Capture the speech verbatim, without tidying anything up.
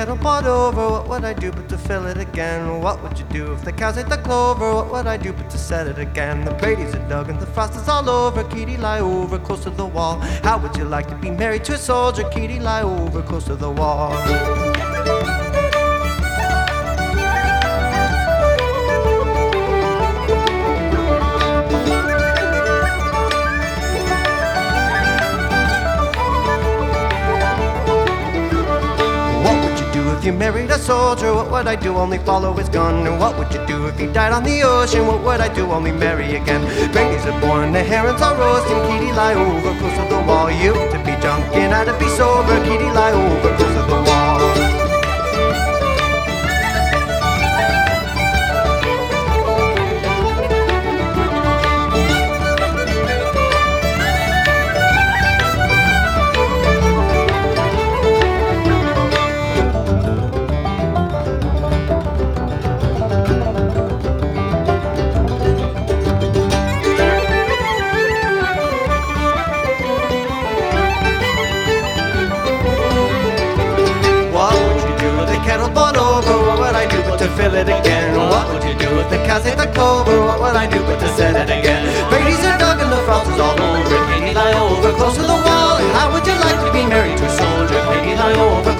kettle pot over? What would I do but to fill it again? What would you do if the cows ate the clover? What would I do but to set it again? The Brady's are dug and the frost is all over. Kitty, lie over close to the wall. How would you like to be married to a soldier? Kitty, lie over close to the wall. If you married a soldier, what would I do? Only follow his gun. And what would you do if he died on the ocean? What would I do? Only marry again. Babies are born, the herons are roasting. Kitty, lie over close to the wall. You to be drunk and I to be sober. Kitty, lie over close to the wall. Kettle pot over, what would I do but to fill it again? What would you do if the cows ate the clover? What would I do but to set it again? Brady's are dug and the frost is all over. Katie, lie over close to the wall. How would you like to be married to a soldier? Katie, lie over